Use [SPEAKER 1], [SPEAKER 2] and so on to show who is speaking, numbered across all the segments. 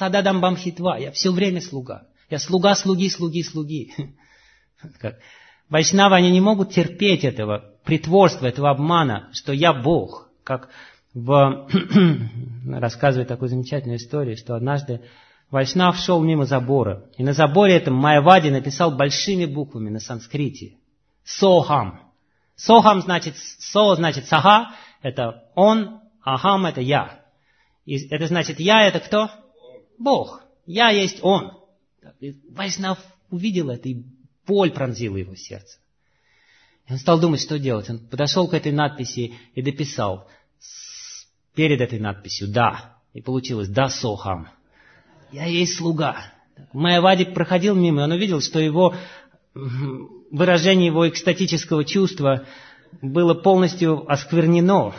[SPEAKER 1] Сададам бамхитва. Я все время слуга. Я слуга слуги, слуги, слуги. Вайшнавы, они не могут терпеть этого притворства, этого обмана, что я Бог. Как рассказывает такую замечательную историю, что однажды Вайшнав шел мимо забора. И на заборе этом Майявади написал большими буквами на санскрите «Сохам». «Сохам» значит «со» значит «саха», это «он», «ахам» это «я». И это значит «я» это кто? Бог. «Я» есть «он». И Вайшнав увидел это, и боль пронзила его сердце. И он стал думать, что делать. Он подошел к этой надписи и дописал перед этой надписью «да». И получилось «да сохам». Я есть слуга. Майявади проходил мимо, и он увидел, что выражение его экстатического чувства было полностью осквернено.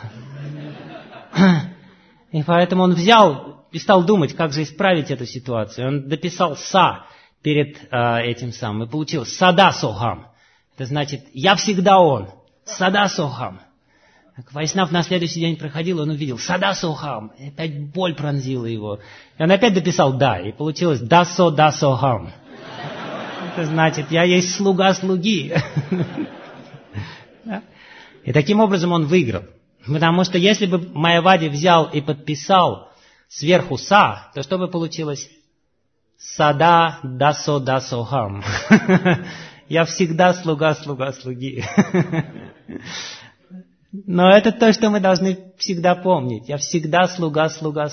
[SPEAKER 1] И поэтому он взял и стал думать, как же исправить эту ситуацию. Он дописал «са» перед этим самым, и получилось «сада сохам». Это значит «я всегда он». «Сада сохам». Вайшнав на следующий день проходил, он увидел «сада сохам». И опять боль пронзила его. И он опять дописал «да», и получилось «да сохам». Это значит «я есть слуга слуги». И таким образом он выиграл. Потому что если бы Майявади взял и подписал сверху «са», то что бы получилось? «Сада сохам». Я всегда слуга слуги. Но это то, что мы должны всегда помнить. Я всегда слуги.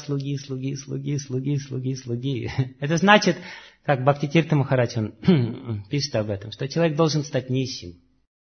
[SPEAKER 1] Это значит, как Бхактитиртха Махарадж, он пишет об этом, что человек должен стать нищим.